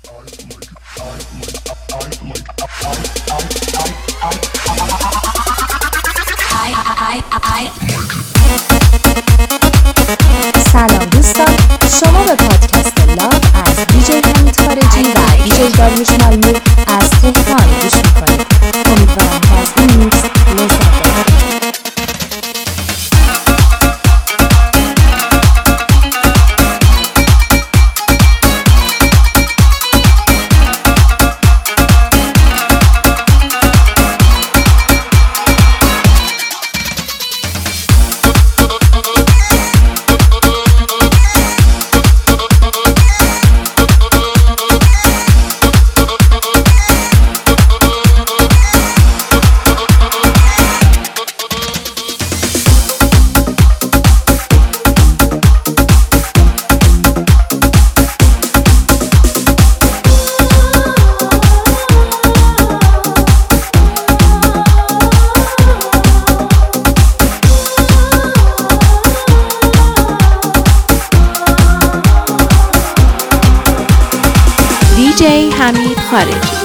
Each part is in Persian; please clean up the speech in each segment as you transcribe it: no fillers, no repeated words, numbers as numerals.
سلام دوستان، شما به پادکست لاو از دیجی حمید خارجی و دیجی داریوش ملمو از تهران گوش میکنید. امیدوارم که از این میکس لذت ببرید. دیجی حمید خارجی.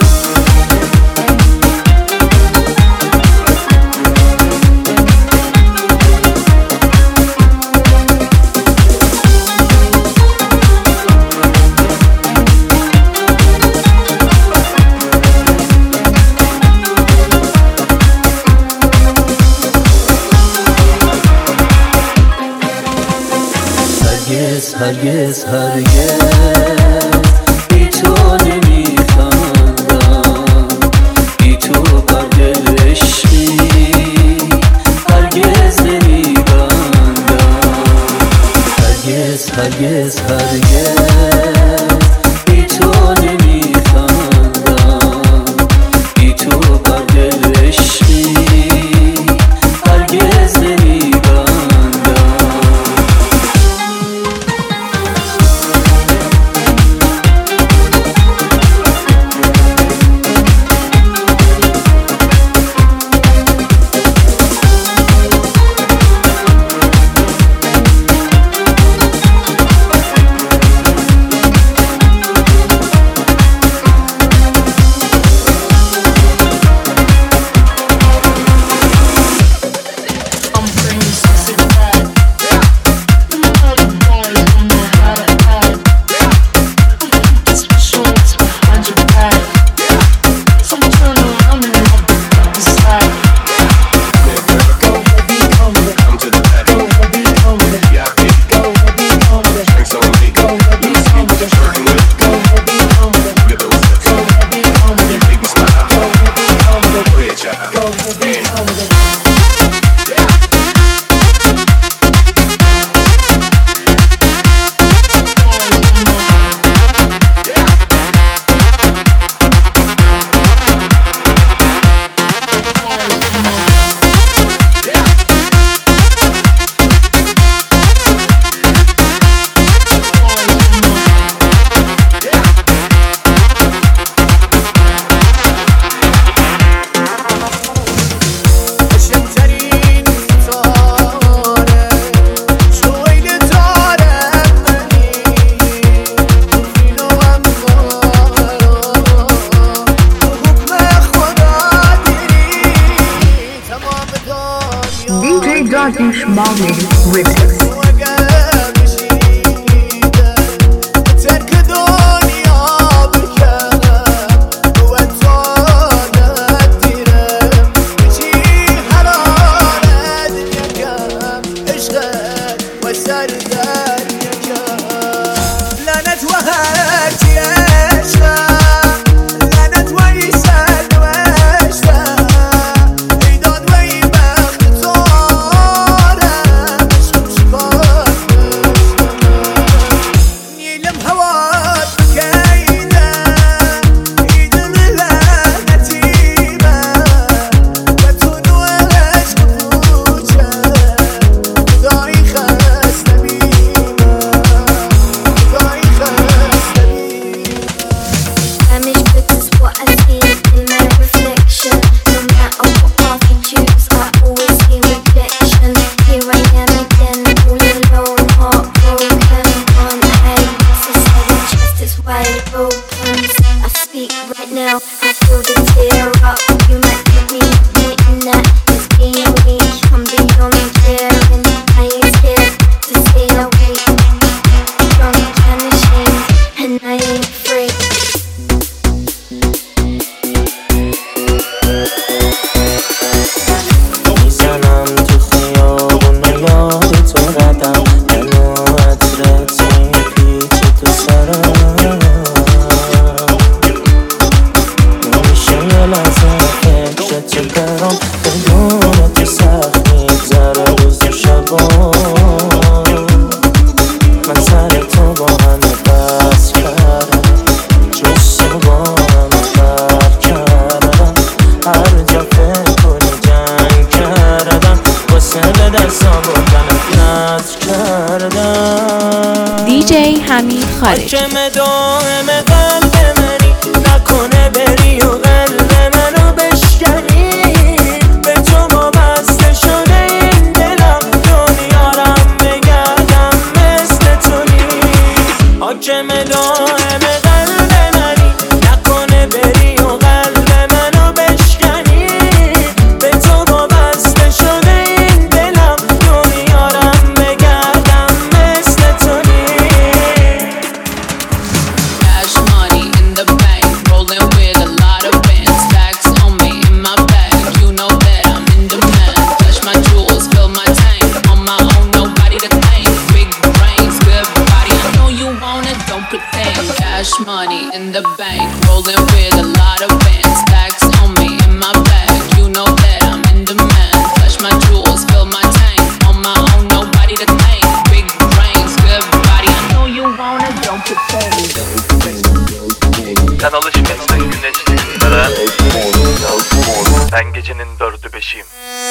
هرگز بی تو نمیخندم، بی تو بر دل عشقی هرگز نمیبندم. هرگز بی تو نمیخندم، بی تو بر دل عشقی هرگز نمیبندم. DJ Darkish Morning Remix. promise I speak right now. I feel the tear up. You might put me in that. It's being weak. I'm beyond caring. I ain't scared to say I wait. From vanishing, and I ain't afraid. میزنم تو خیابون و یاد تو ردم منو عطرت میپیچه تو سرم نمیشه یه لحظه فکر تو برام بدون تو سخت میگذره روز و شبا من سر تو با همه بس کردم جز تو با همه فرق کردم هر جا فکر کنی جنگ کردم واسه به دستام بکنم نزد کردم دیجی حمید خارجی حاکم دائم قلب منی نکنه بری و قلب منو بشکنی به تو وابسته شده این دلم دنیارم بگردم مثل تو نیست حاکم دائم قلب منی نکنه بری و قلب منو بشکنی به تو وابسته شده این دلم دنیارم بگردم مثل تو نیست Cash money in the bank, rolling with a lot of bands. Stacks on me in my bag, you know that I'm in demand. Touch my jewels, fill my tank. On my own, nobody to thank. Big brains, good body. I know you want it, don't pretend. Cash money in the bank, rolling with a lot of bands. Stacks on me in my bag, you know that I'm in demand. Touch my jewels, fill my tank. On my own, nobody to thank. Big brains, good body. I know you want it, don't pretend. Sen alışmışsın güneşli günlere. Ben gecenin 4'ü 5'iyim.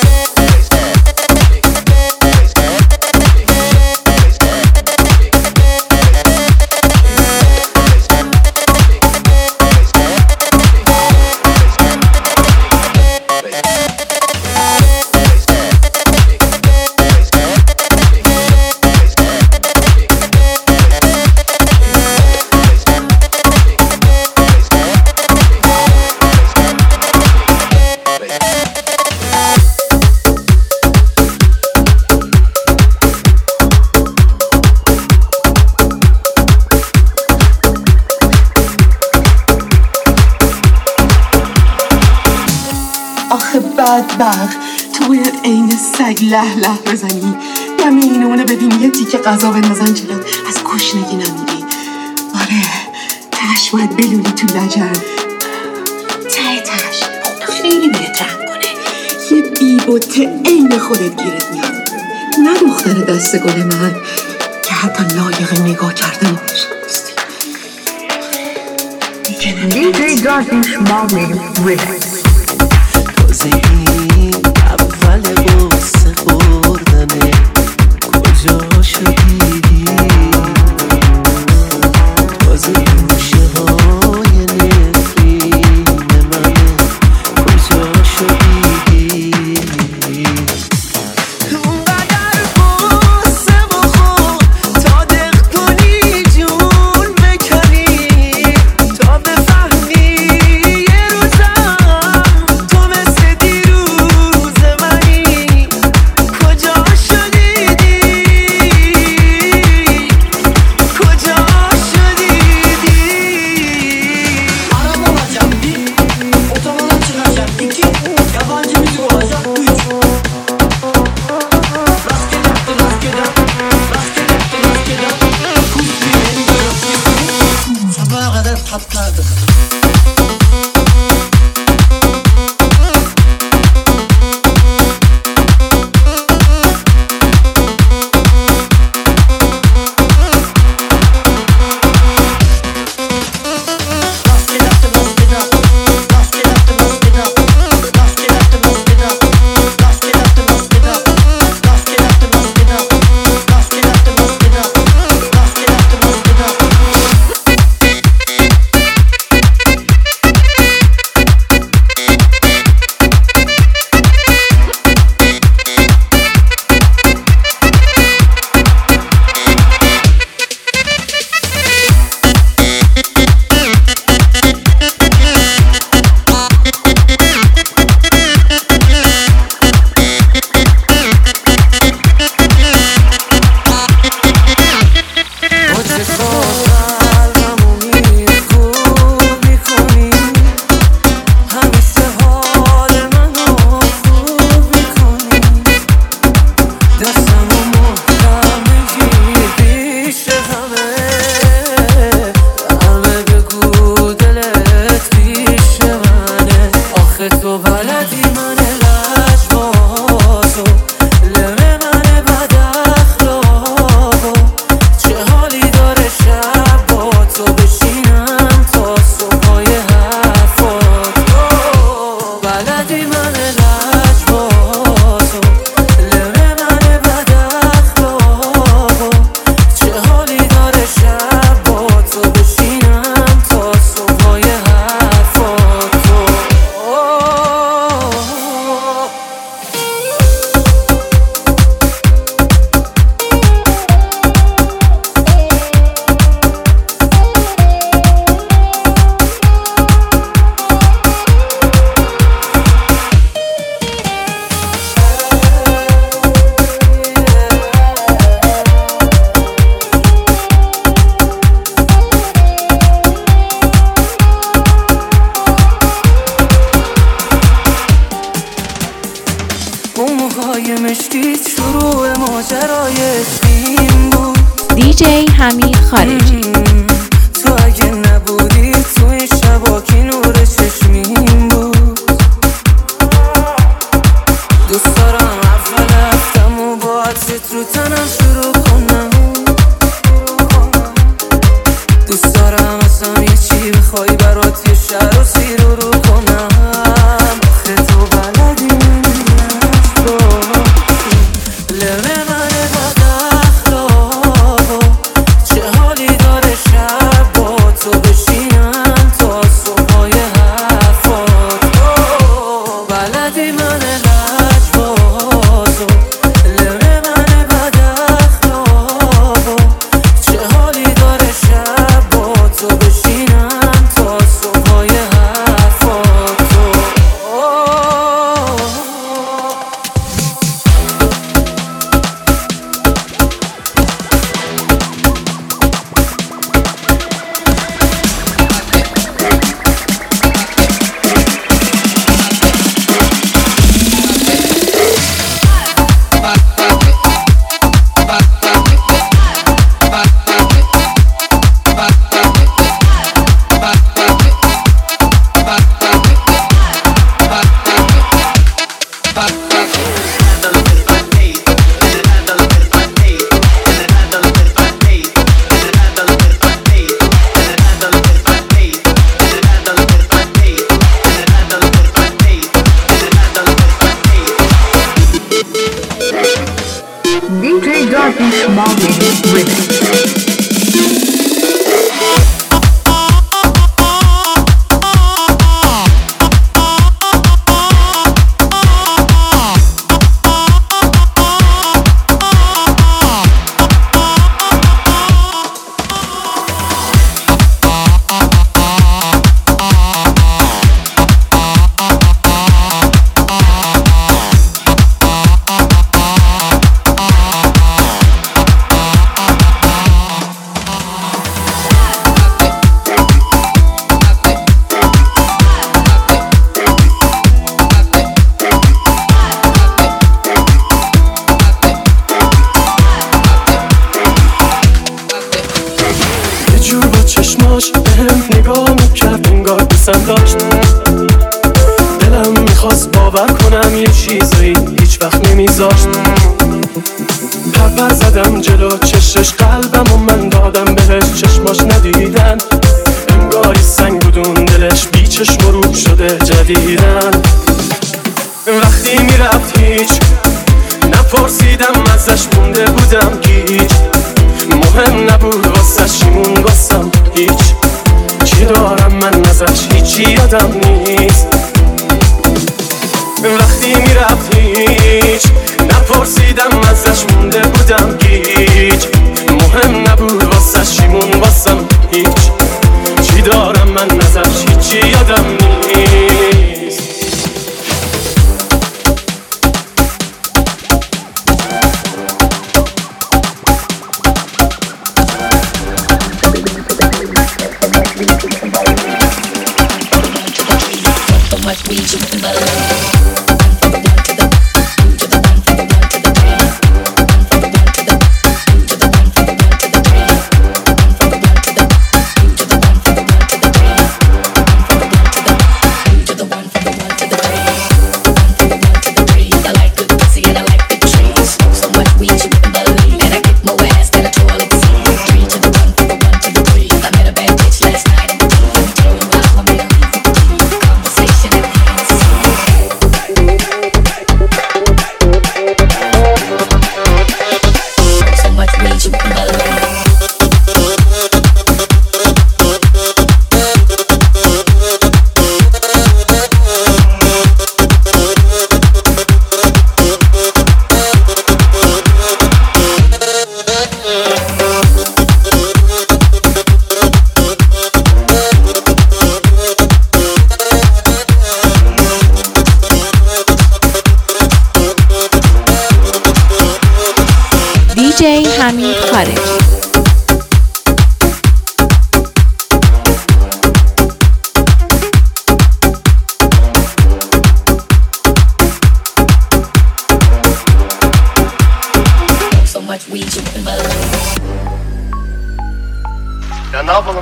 آخه بدبخت تو باید عین سگ له له بزنی دم اینونه ببینی یه تیکه غذا بندازن جلوت از گشنگی نمیری آره تش باید بلولی تو لجن ته تش خیلی بهت رنگ کنه یه بیبوته عین خودت گیرت میاد نه دختر دست گل من که حتی لایق نگاه کردن بهش نیستی DJ Darkish Marley Remix. این اول قصه خوردنه کجا شدیدی تازه گوشه های نفرین منه کجا شدیدی اونقدر قصه بخور تا دق کنی جون بکنی تا بفهمی یه روزم تو مثل دیروز منی کجا شدیدی کجا شدیدی Araba alacağım bir, otobana çıkacağım iki, yabancı müzik olacak üç. Rastgele yaptı rastgele, rastgele yaptı rastgele. Kuş beni görüp sabaha kadar patladı. Rastgele yaptı rastgele, rastgele yaptı rastgele, rastgele yaptı rastgele, rastgele yaptı rastgele, rastgele yaptı rastgele, rastgele yaptı rastgele, rastgele yaptı rastgele. دیجی حمید خارجی. تو اگه نبودی تو این شبا که نور چشمیم بود، دوست دارم اول هفتم و با عطرت رو تنم شروع کنم، دوست دارم ازم یه چی بخوای برات یه شهر و سیر رو کنم. آخه تو بلدی من لبه من بد اخلاقا، چه حالی داره شب با تو بشینم تا صبحای حرفات. بلدی من لجبازو، لبه من بد اخلاقا، چه حالی داره شب با تو بشینم تا صبحای حرفات. DJ Darvish Mowgli Remix. بهم نگاه میکرد انگار دوستم داشت، دلم میخواست باور کنم یه چیزایی هیچ وقت نمیذاشت. پرپر زدم جلو چشش قلبم و من دادم بهش، چشماش ندیدن انگار سنگ بودون دلش، بی چشم و روب شده جدیدن. وقتی میرفت هیچ نپرسیدم ازش، مونده بودم گیج، مهم نبود واسه شیمون واسم هیچ، چی دارم من ازش هیچی یادم نیست. وقتی میرفت هیچ نپرسیدم ازش، مونده بودم گیج، مهم نبود واسه شیمون واسم هیچ، چی دارم من ازش هیچی یادم نیست.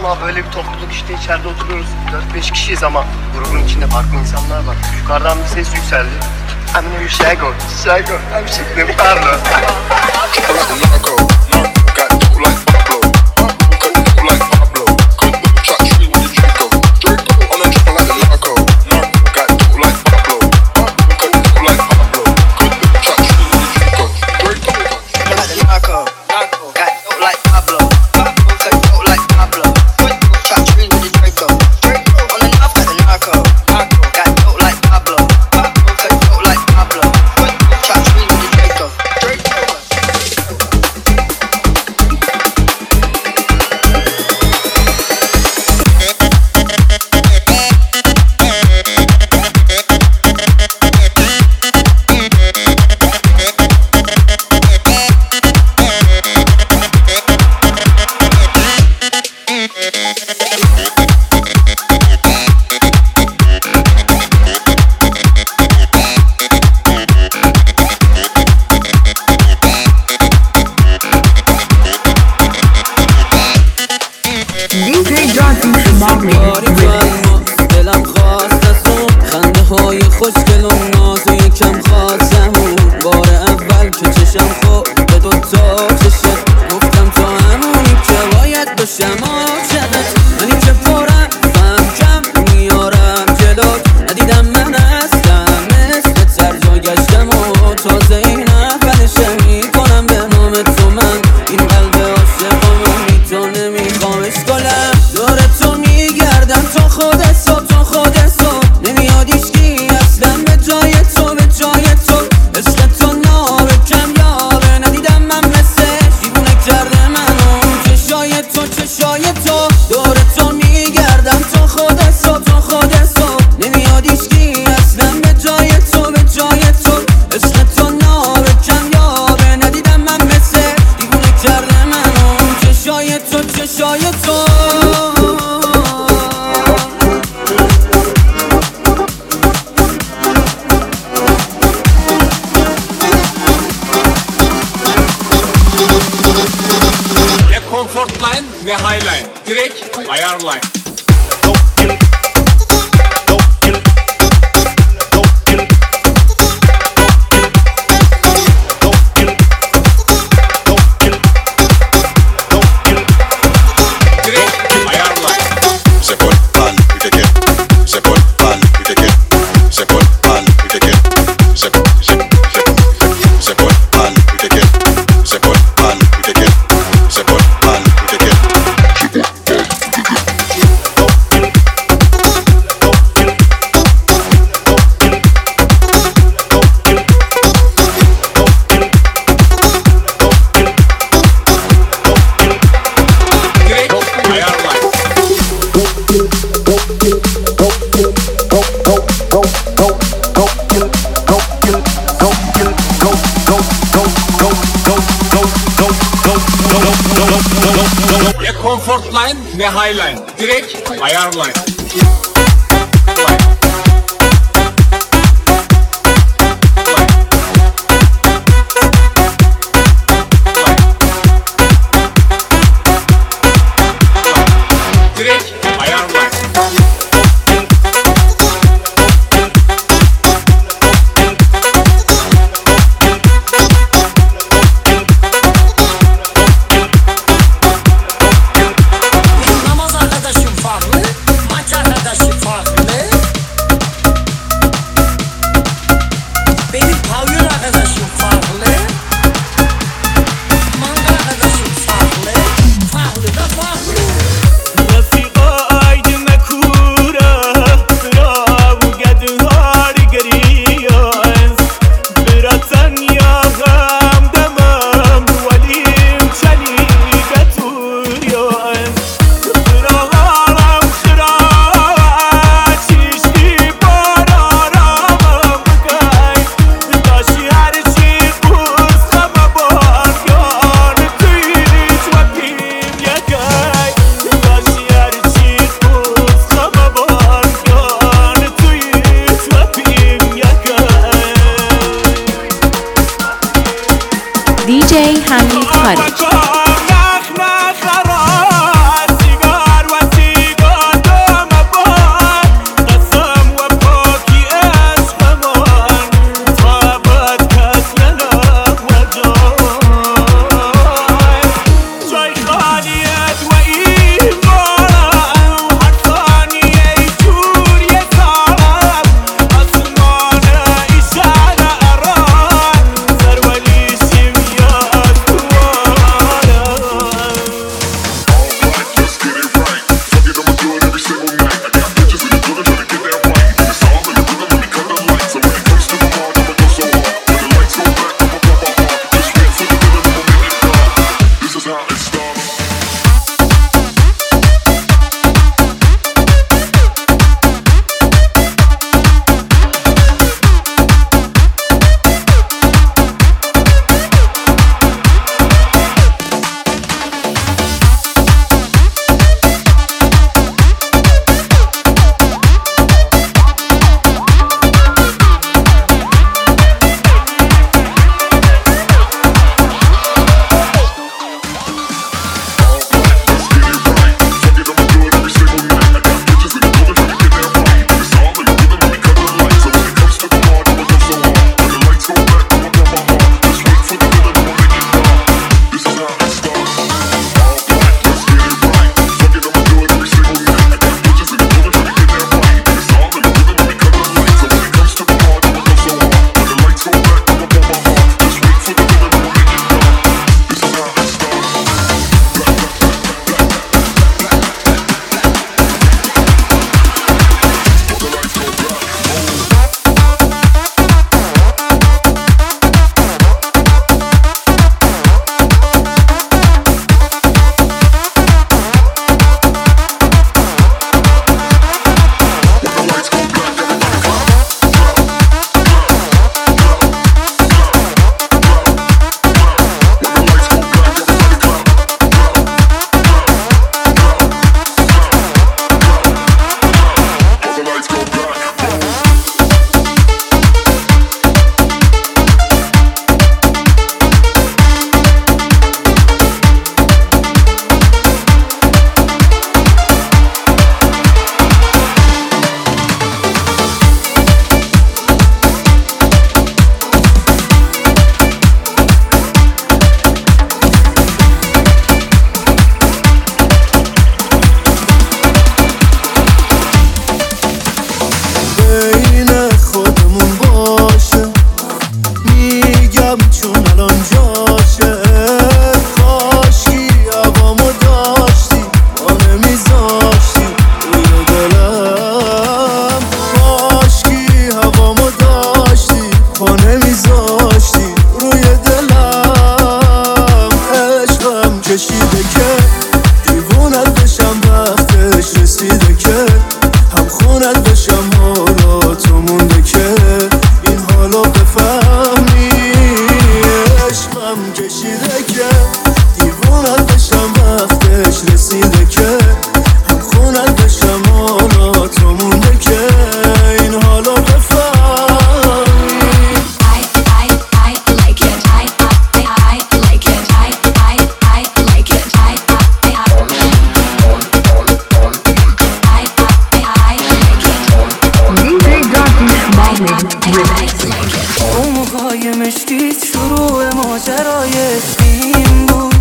Vallahi böyle bir topluluk işte içeride oturuyoruz. 4-5 kişiyiz ama grubun içinde farklı insanlar var. Yukarıdan bir ses yükseldi. I'm Shago. I'm şeklinde pardon. دلم خواست از اون خنده های خوشگل و ناز و یکم خواستم اون بار اول که چشم خورد به دوتا چشت گفتم تو همونی که باید باشم عاشقت منی که پرم فهم کم میارم جلوت ندیدم من هستم مثل ترجا گشتم و تازه این اولشه میکنم به نام تو من این قلب عاشقامو تو نمیخوامش کنم دور تو میگردم تو خودت نمیاد ایشکی اصلا به جای تو عشق تو نابکم یاره ندیدم من مثل دیوونه کرده منو چشای تو دور تو میگردم تو خودت نمیاد ایشکی اصلا به جای تو عشق تو نابکم یاره ندیدم من مثل دیوونه کرده منو چشای تو Comfort line ve high line. Direkt ayarlayın. Comfort line ve high line. Direkt ayarlayın. Marvin Remix. اون موهای مشکیت شروع ماجرای اسمیم بود.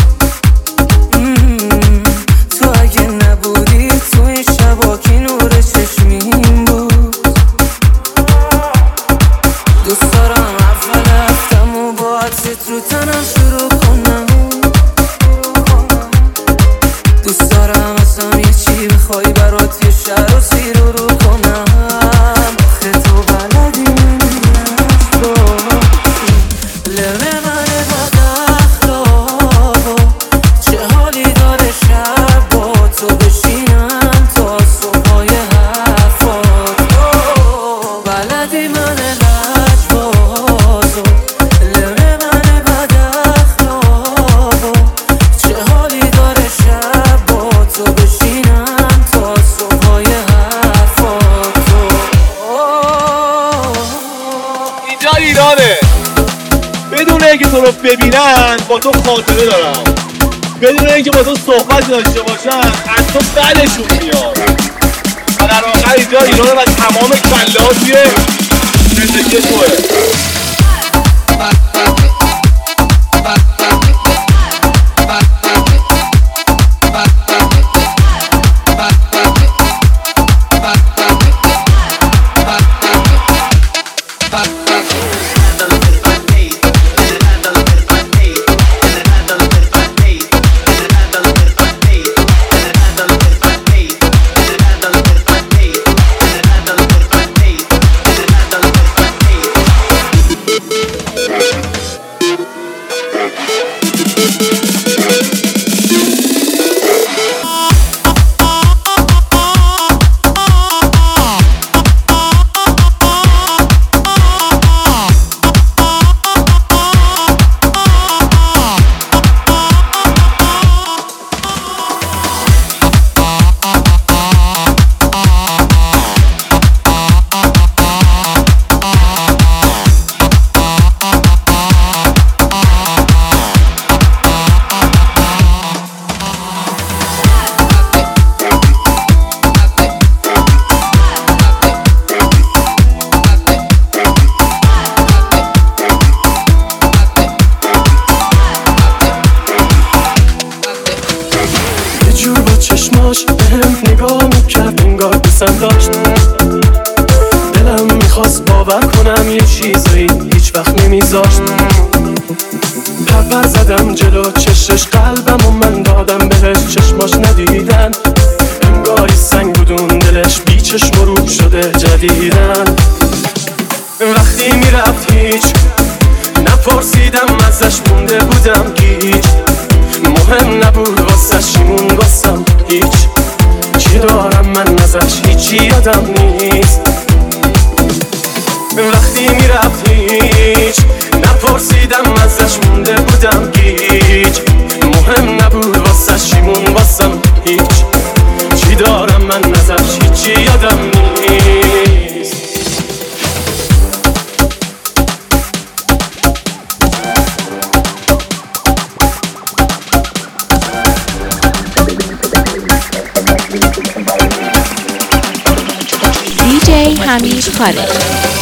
تو اگه نبودی تو این شبا که نور چشمیم بود. دوست دارم اول هفتم و با عطرت رو تنم شروع کنم. دوست دارم ازم یه چی بخوای برات یه شهر و سیر رو کنم. آخه تو بلدی لبه من بد اخلاقو چه حالی داره شب با تو بشینم تا صبحای حرفات. بلدی من لجبازو لبه من بد اخلاقو چه حالی داره شب با تو بشینم تا صبحای حرفات. اینجا ایرانه، بدون اینکه تو رو ببینن با تو خاطره دارن، بدون اینکه با تو صحبت داشته باشن از تو بدشون میاد. و در آخر اینجا ایرانه و تمام کله‌ها توی زندگی توه. بهم نگاه میکرد انگار دوستم داشت. دلم میخواست باور کنم یه چیزایی هیچ وقت نمیذاشت. پرور زدم جلو چشش قلبم و من دادم بهش چشماش ندیدن. انگاری سنگ بودون دلش بی چشم و رو شده جدیدن. وقتی میرفت هیچ نپرسیدم ازش مونده بودم گیج. مهم نبود واسش شیمون گستم هیچ. چی دارم من ازش هیچی یادم نیست. وقتی میرفت هیچ نپرسیدم ازش مونده بودم گیج. مهم نبود واسش شیمون واسم هیچ. چی دارم من ازش هیچی یادم نیست. DJ حمید خالد.